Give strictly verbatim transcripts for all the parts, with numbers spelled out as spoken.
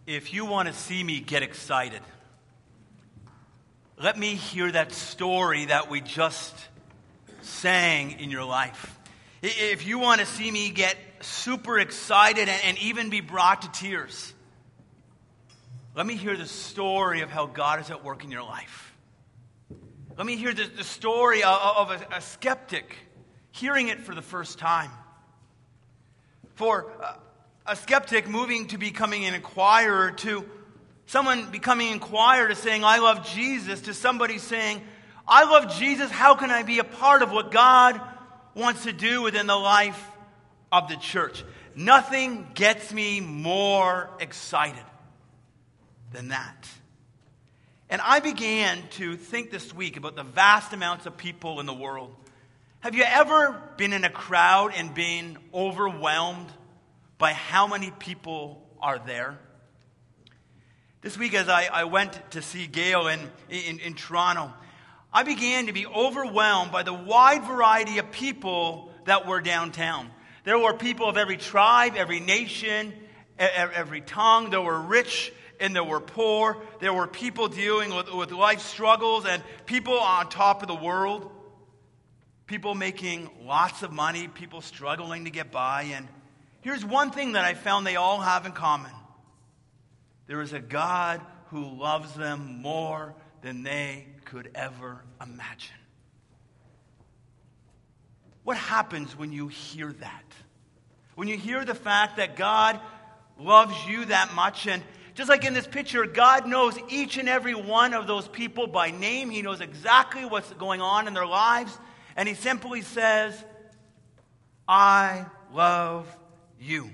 If you want to see me get excited, let me hear that story that we just sang in your life. If you want to see me get super excited and, and even be brought to tears, let me hear the story of how God is at work in your life. Let me hear the, the story of, of a, a skeptic hearing it for the first time. For uh, a skeptic moving to becoming an inquirer, to someone becoming inquirer to saying, I love Jesus, to somebody saying, I love Jesus, how can I be a part of what God wants to do within the life of the church? Nothing gets me more excited than that. And I began to think this week about the vast amounts of people in the world. Have you ever been in a crowd and been overwhelmed by how many people are there? This week as I, I went to see Gail in, in, in Toronto, I began to be overwhelmed by the wide variety of people that were downtown. There were people of every tribe, every nation, every tongue. There were rich and there were poor. There were people dealing with, with life struggles and people on top of the world. People making lots of money, people struggling to get by. And here's one thing that I found they all have in common. There is a God who loves them more than they could ever imagine. What happens when you hear that? When you hear the fact that God loves you that much, and just like in this picture, God knows each and every one of those people by name. He knows exactly what's going on in their lives. And he simply says, I love you.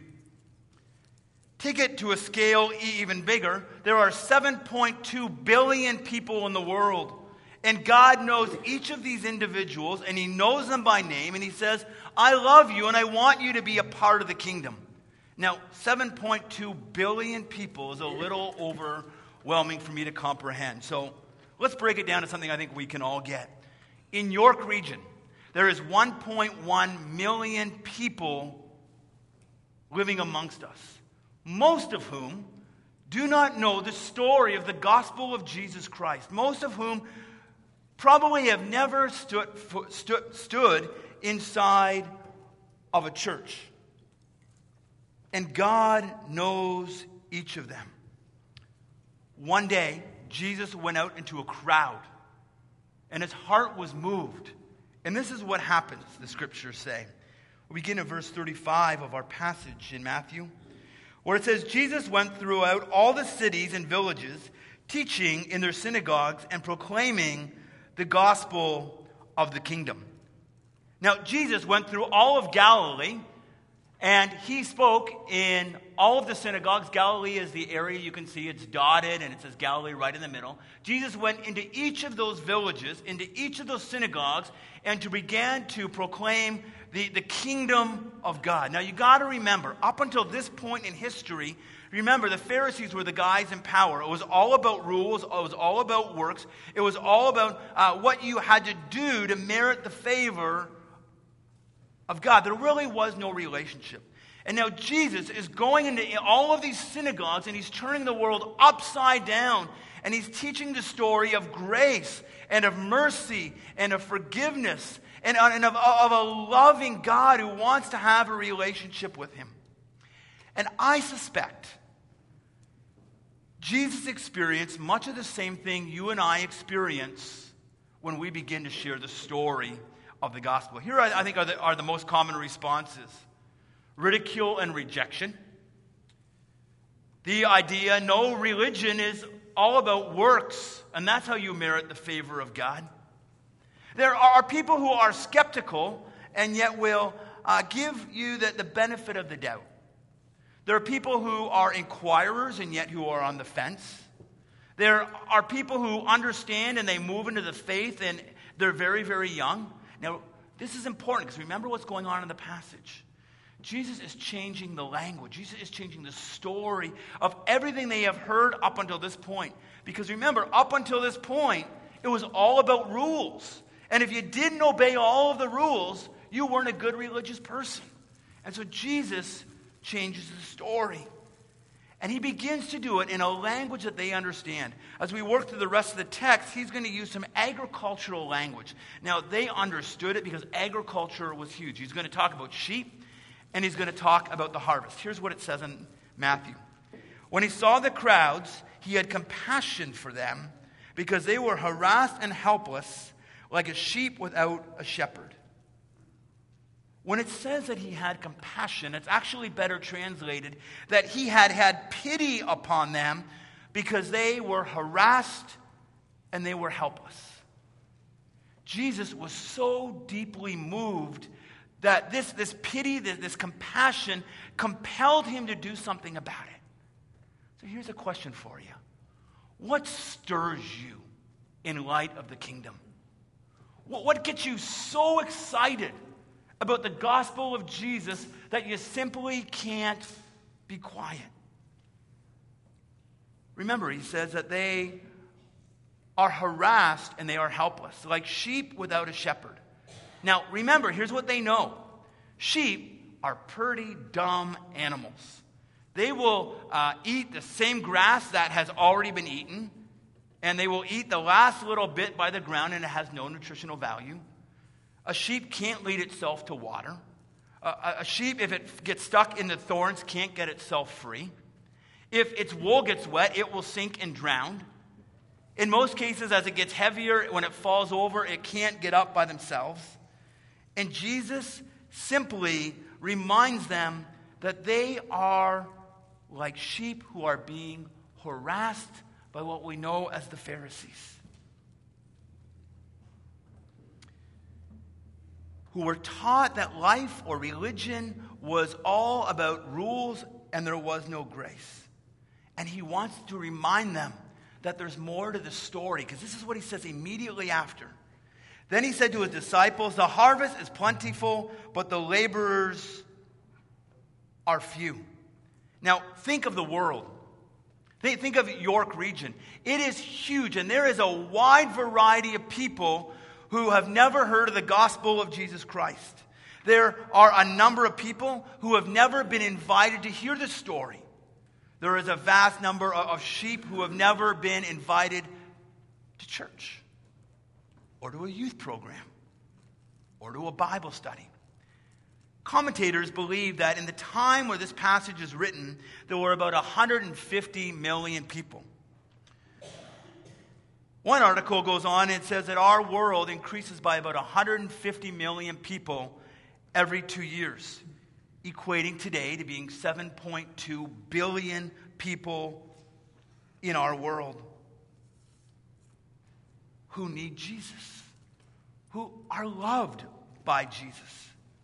Take it to a scale even bigger. There are seven point two billion people in the world. And God knows each of these individuals, and he knows them by name. And he says, I love you, and I want you to be a part of the kingdom. Now, seven point two billion people is a little overwhelming for me to comprehend. So let's break it down to something I think we can all get. In York Region, there is one point one million people living amongst us, most of whom do not know the story of the gospel of Jesus Christ, most of whom probably have never stood, stood, stood inside of a church. And God knows each of them. One day, Jesus went out into a crowd, and his heart was moved. And this is what happens, the scriptures say. We begin in verse thirty-five of our passage in Matthew, where it says, Jesus went throughout all the cities and villages, teaching in their synagogues and proclaiming the gospel of the kingdom. Now, Jesus went through all of Galilee, and he spoke in all of the synagogues. Galilee is the area you can see. It's dotted, and it says Galilee right in the middle. Jesus went into each of those villages, into each of those synagogues, and to began to proclaim the, the kingdom of God. Now, you got to remember, up until this point in history, remember, the Pharisees were the guys in power. It was all about rules. It was all about works. It was all about uh, what you had to do to merit the favor of God. There really was no relationship. And now Jesus is going into all of these synagogues, and he's turning the world upside down. And he's teaching the story of grace and of mercy and of forgiveness and, and of, of a loving God who wants to have a relationship with him. And I suspect Jesus experienced much of the same thing you and I experience when we begin to share the story of the gospel. Here, I think, are the, are the most common responses. Ridicule and rejection. The idea, no, religion is all about works, and that's how you merit the favor of God. There are people who are skeptical and yet will uh, give you the, the benefit of the doubt. There are people who are inquirers and yet who are on the fence. There are people who understand and they move into the faith and they're very, very young. Now, this is important because remember what's going on in the passage. Jesus is changing the language. Jesus is changing the story of everything they have heard up until this point. Because remember, up until this point, it was all about rules. And if you didn't obey all of the rules, you weren't a good religious person. And so Jesus changes the story. And he begins to do it in a language that they understand. As we work through the rest of the text, he's going to use some agricultural language. Now, they understood it because agriculture was huge. He's going to talk about sheep, and he's going to talk about the harvest. Here's what it says in Matthew. When he saw the crowds, he had compassion for them because they were harassed and helpless like a sheep without a shepherd. When it says that he had compassion, it's actually better translated that he had had pity upon them because they were harassed and they were helpless. Jesus was so deeply moved that this, this pity, this, this compassion compelled him to do something about it. So here's a question for you. What stirs you in light of the kingdom? What, what gets you so excited about the gospel of Jesus that you simply can't be quiet? Remember, he says that they are harassed and they are helpless, like sheep without a shepherd. Now, remember, here's what they know. Sheep are pretty dumb animals. They will uh, eat the same grass that has already been eaten, and they will eat the last little bit by the ground, and it has no nutritional value. A sheep can't lead itself to water. A, a sheep, if it gets stuck in the thorns, can't get itself free. If its wool gets wet, it will sink and drown. In most cases, as it gets heavier, when it falls over, it can't get up by themselves. And Jesus simply reminds them that they are like sheep who are being harassed by what we know as the Pharisees, who were taught that life or religion was all about rules and there was no grace. And he wants to remind them that there's more to the story, because this is what he says immediately after. Then he said to his disciples, "The harvest is plentiful, but the laborers are few." Now, think of the world. Think, think of York region. It is huge, and there is a wide variety of people who have never heard of the gospel of Jesus Christ. There are a number of people who have never been invited to hear the story. There is a vast number of sheep who have never been invited to church or to a youth program or to a Bible study. Commentators believe that in the time where this passage is written, there were about one hundred fifty million people. One article goes on and says that our world increases by about one hundred fifty million people every two years, equating today to being seven point two billion people in our world who need Jesus, who are loved by Jesus.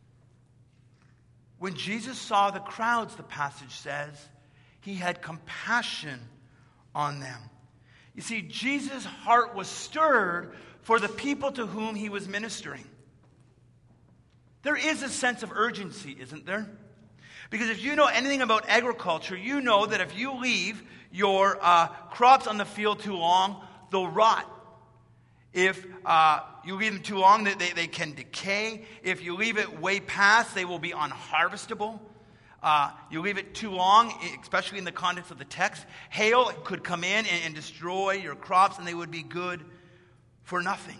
When Jesus saw the crowds, the passage says, he had compassion on them. You see, Jesus' heart was stirred for the people to whom he was ministering. There is a sense of urgency, isn't there? Because if you know anything about agriculture, you know that if you leave your uh, crops on the field too long, they'll rot. If uh, you leave them too long, they, they, they can decay. If you leave it way past, they will be unharvestable. Uh, you leave it too long, especially in the context of the text, hail could come in and, and destroy your crops, and they would be good for nothing.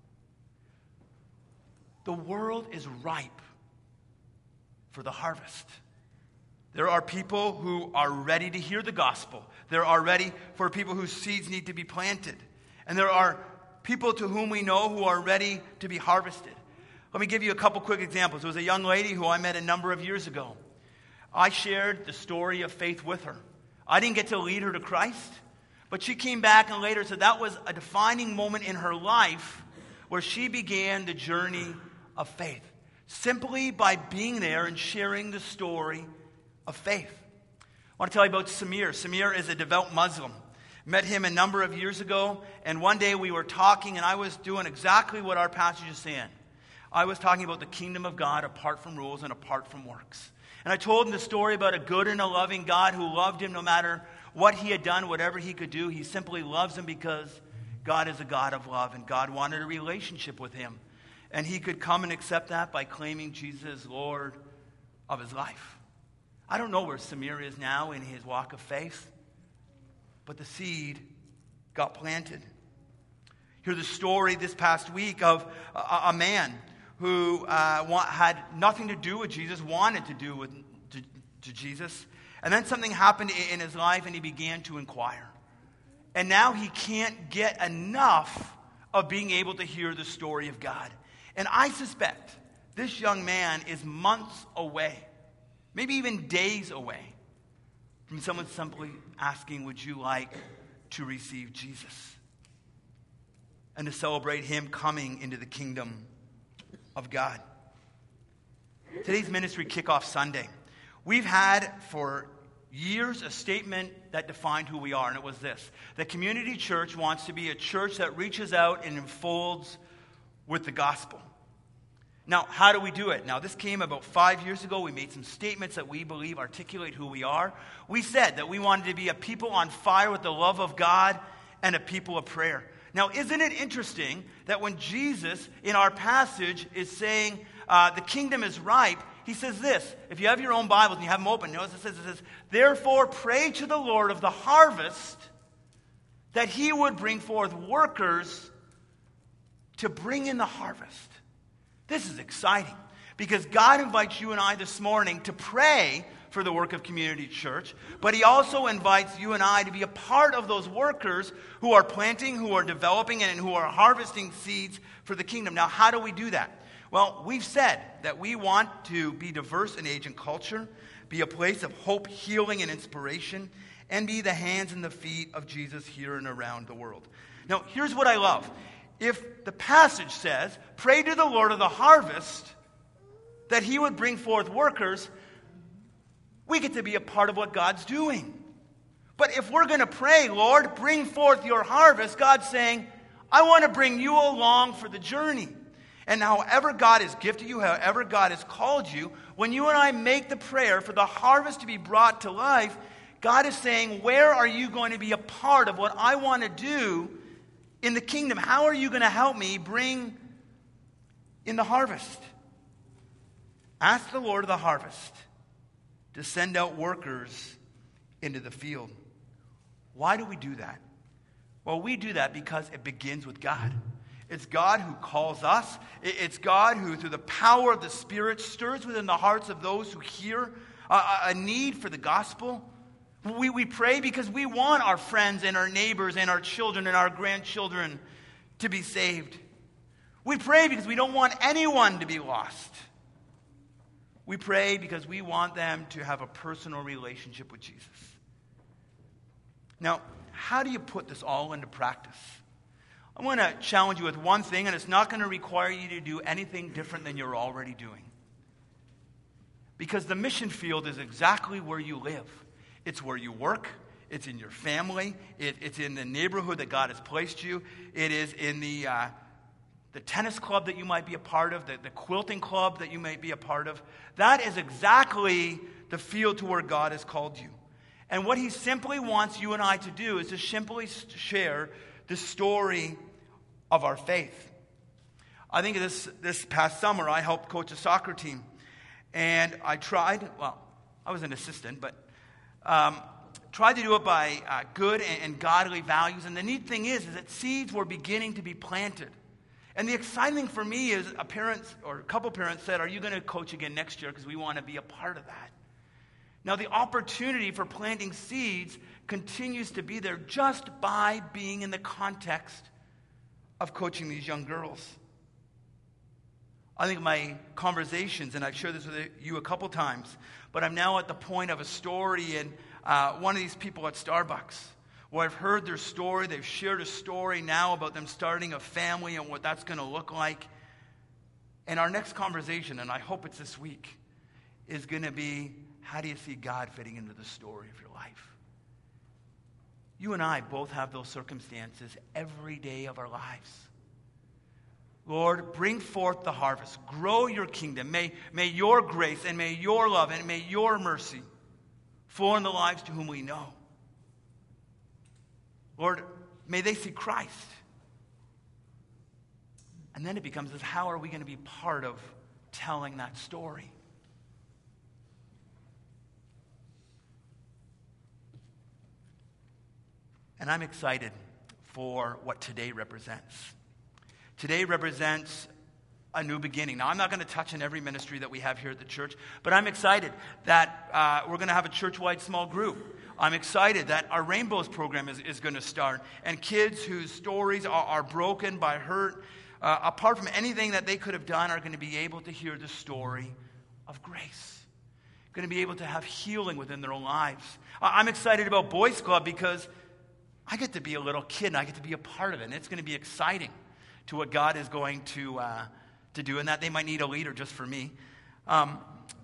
The world is ripe for the harvest. There are people who are ready to hear the gospel. There are ready for people whose seeds need to be planted. And there are people to whom we know who are ready to be harvested. Let me give you a couple quick examples. There was a young lady who I met a number of years ago. I shared the story of faith with her. I didn't get to lead her to Christ, but she came back and later said that was a defining moment in her life where she began the journey of faith, simply by being there and sharing the story of faith. I want to tell you about Samir. Samir is a devout Muslim. Met him a number of years ago, and one day we were talking, and I was doing exactly what our passage is saying. I was talking about the kingdom of God apart from rules and apart from works. And I told him the story about a good and a loving God who loved him no matter what he had done, whatever he could do. He simply loves him because God is a God of love, and God wanted a relationship with him. And he could come and accept that by claiming Jesus as Lord of his life. I don't know where Samir is now in his walk of faith, but the seed got planted. Hear the story this past week of a, a man who uh, want, had nothing to do with Jesus, wanted to do with to, to Jesus, and then something happened in, in his life, and he began to inquire. And now he can't get enough of being able to hear the story of God. And I suspect this young man is months away, maybe even days away, from someone simply asking, would you like to receive Jesus? And to celebrate him coming into the kingdom of God. Today's Ministry Kickoff Sunday. We've had for years a statement that defined who we are, and it was this: the Community Church wants to be a church that reaches out and enfolds with the gospel. Now, how do we do it? Now, this came about five years ago. We made some statements that we believe articulate who we are. We said that we wanted to be a people on fire with the love of God and a people of prayer. Now, isn't it interesting that when Jesus, in our passage, is saying uh, the kingdom is ripe, he says this. If you have your own Bibles and you have them open, notice it says, it says, therefore pray to the Lord of the harvest that he would bring forth workers to bring in the harvest. This is exciting because God invites you and I this morning to pray for the work of Community Church, but he also invites you and I to be a part of those workers who are planting, who are developing, and who are harvesting seeds for the kingdom. Now, how do we do that? Well, we've said that we want to be diverse in age and culture, be a place of hope, healing, and inspiration, and be the hands and the feet of Jesus here and around the world. Now, here's what I love. If the passage says, pray to the Lord of the harvest that he would bring forth workers, we get to be a part of what God's doing. But if we're going to pray, Lord, bring forth your harvest, God's saying, I want to bring you along for the journey. And however God has gifted you, however God has called you, when you and I make the prayer for the harvest to be brought to life, God is saying, where are you going to be a part of what I want to do in the kingdom? How are you going to help me bring in the harvest? Ask the Lord of the harvest to send out workers into the field. Why do we do that? Well, we do that because it begins with God. It's God who calls us. It's God who, through the power of the Spirit, stirs within the hearts of those who hear a, a need for the gospel. We, we pray because we want our friends and our neighbors and our children and our grandchildren to be saved. We pray because we don't want anyone to be lost. We pray because we want them to have a personal relationship with Jesus. Now, how do you put this all into practice? I want to challenge you with one thing, and it's not going to require you to do anything different than you're already doing. Because the mission field is exactly where you live. It's where you work. It's in your family. It, it's in the neighborhood that God has placed you. It is in the... Uh, The tennis club that you might be a part of, the, the quilting club that you might be a part of. That is exactly the field to where God has called you. And what he simply wants you and I to do is to simply share the story of our faith. I think this, this past summer I helped coach a soccer team. And I tried, well, I was an assistant, but um, tried to do it by uh, good and, and godly values. And the neat thing is, is that seeds were beginning to be planted. And the exciting thing for me is a parent or a couple parents said, are you going to coach again next year? Because we want to be a part of that. Now, the opportunity for planting seeds continues to be there just by being in the context of coaching these young girls. I think my conversations, and I've shared this with you a couple times, but I'm now at the point of a story and uh, one of these people at Starbucks. Well, I've heard their story. They've shared a story now about them starting a family and what that's going to look like. And our next conversation, and I hope it's this week, is going to be, how do you see God fitting into the story of your life? You and I both have those circumstances every day of our lives. Lord, bring forth the harvest. Grow your kingdom. May, may your grace and may your love and may your mercy flow in the lives to whom we know. Lord, may they see Christ. And then it becomes this, how are we going to be part of telling that story? And I'm excited for what today represents. Today represents a new beginning. Now, I'm not going to touch on every ministry that we have here at the church, but I'm excited that uh, we're going to have a church-wide small group. I'm excited that our Rainbows program is, is going to start, and kids whose stories are, are broken by hurt, uh, apart from anything that they could have done, are going to be able to hear the story of grace. Going to be able to have healing within their own lives. I'm excited about Boys Club because I get to be a little kid and I get to be a part of it. And it's going to be exciting to what God is going to uh, to do. And that they might need a leader just for me. Um,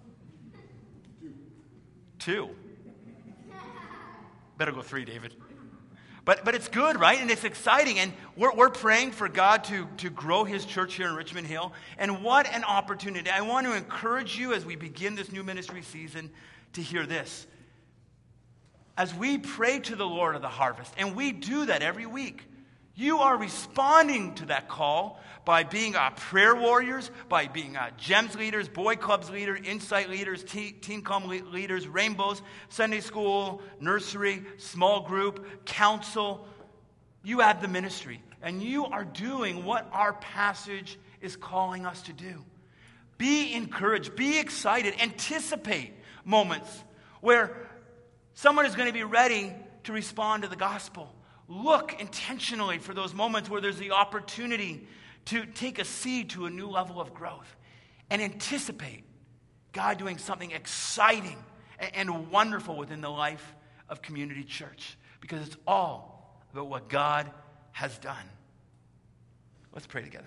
two. Better go three, David. But but it's good, right? And it's exciting. And we're, we're praying for God to, to grow his church here in Richmond Hill. And what an opportunity. I want to encourage you as we begin this new ministry season to hear this. As we pray to the Lord of the harvest, and we do that every week, you are responding to that call by being uh, prayer warriors, by being uh, GEMS leaders, Boy Clubs leaders, Insight leaders, teen, teen Com leaders, Rainbows, Sunday school, nursery, small group, council. You have the ministry, and you are doing what our passage is calling us to do. Be encouraged, be excited, anticipate moments where someone is going to be ready to respond to the gospel. Look intentionally for those moments where there's the opportunity to take a seed to a new level of growth. And anticipate God doing something exciting and wonderful within the life of Community Church. Because it's all about what God has done. Let's pray together.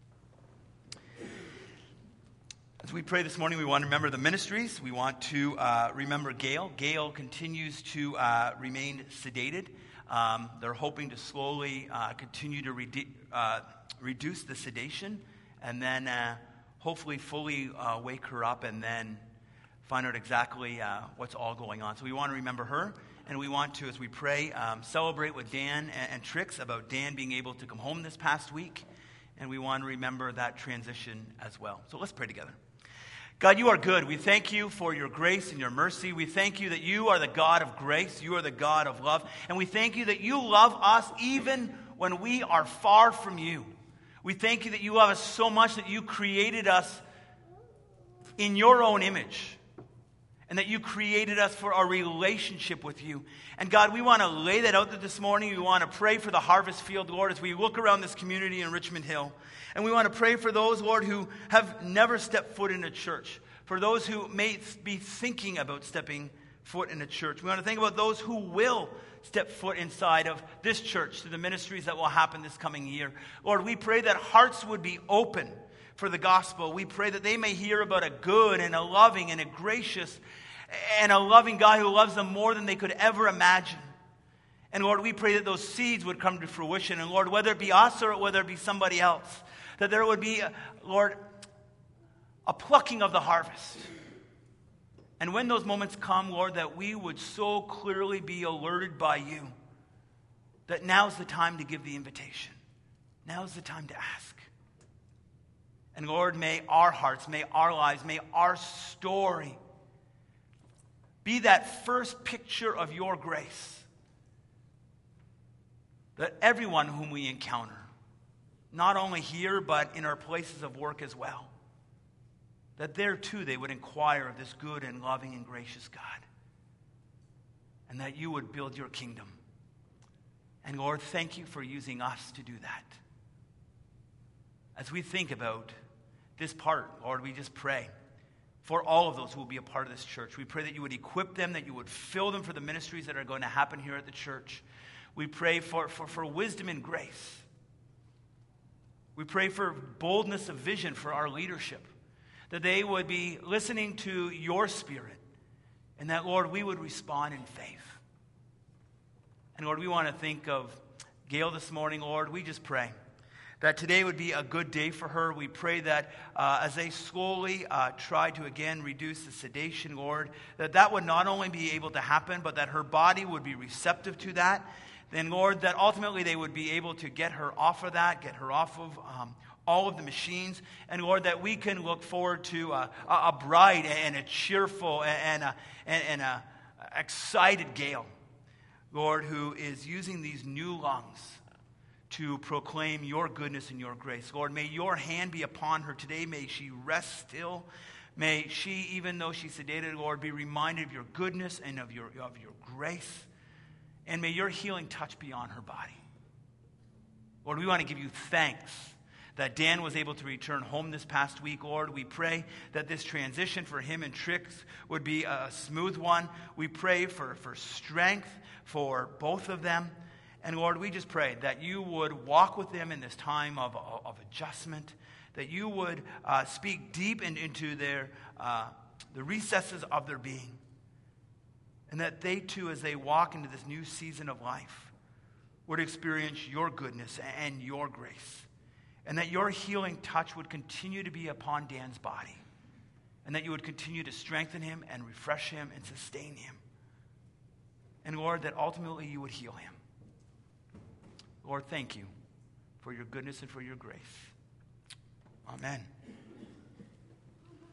As we pray this morning, we want to remember the ministries. We want to uh, remember Gail. Gail continues to uh, remain sedated. Um, they're hoping to slowly uh, continue to re- uh, reduce the sedation and then uh, hopefully fully uh, wake her up and then find out exactly uh, what's all going on. So we want to remember her, and we want to, as we pray, um, celebrate with Dan and, and Trix about Dan being able to come home this past week, and we want to remember that transition as well. So let's pray together. God, you are good. We thank you for your grace and your mercy. We thank you that you are the God of grace. You are the God of love. And we thank you that you love us even when we are far from you. We thank you that you love us so much that you created us in your own image. And that you created us for a relationship with you. And God, we want to lay that out there this morning. We want to pray for the harvest field, Lord, as we look around this community in Richmond Hill. And we want to pray for those, Lord, who have never stepped foot in a church. For those who may be thinking about stepping foot in a church. We want to think about those who will step foot inside of this church through the ministries that will happen this coming year. Lord, we pray that hearts would be open for the gospel. We pray that they may hear about a good and a loving and a gracious and a loving God who loves them more than they could ever imagine. And Lord, we pray that those seeds would come to fruition. And Lord, whether it be us or whether it be somebody else, that there would be, Lord, a plucking of the harvest. And when those moments come, Lord, that we would so clearly be alerted by you that now's the time to give the invitation. Now's the time to ask. And Lord, may our hearts, may our lives, may our story be that first picture of your grace. That everyone whom we encounter, not only here, but in our places of work as well, that there too they would inquire of this good and loving and gracious God. And that you would build your kingdom. And Lord, thank you for using us to do that. As we think about this part, Lord, we just pray for all of those who will be a part of this church. We pray that you would equip them, that you would fill them for the ministries that are going to happen here at the church. We pray for, for, for wisdom and grace. We pray for boldness of vision for our leadership, that they would be listening to your spirit, and that, Lord, we would respond in faith. And Lord, we want to think of Gail this morning, Lord. We just pray that today would be a good day for her. We pray that uh, as they slowly uh, try to again reduce the sedation, Lord, that that would not only be able to happen, but that her body would be receptive to that. Then, Lord, that ultimately they would be able to get her off of that, get her off of um, all of the machines. And, Lord, that we can look forward to a, a bright and a cheerful and a, and, and a excited Gail. Lord, who is using these new lungs to proclaim your goodness and your grace. Lord, may your hand be upon her today. May she rest still. May she, even though she's sedated, Lord, be reminded of your goodness and of your, of your grace. And may your healing touch be on her body. Lord, we want to give you thanks that Dan was able to return home this past week. Lord, we pray that this transition for him and Trix would be a smooth one. We pray for, for strength for both of them. And Lord, we just pray that you would walk with them in this time of, of adjustment, that you would uh, speak deep in, into their uh, the recesses of their being, and that they too, as they walk into this new season of life, would experience your goodness and your grace, and that your healing touch would continue to be upon Dan's body, and that you would continue to strengthen him and refresh him and sustain him. And Lord, that ultimately you would heal him. Lord, thank you for your goodness and for your grace. Amen.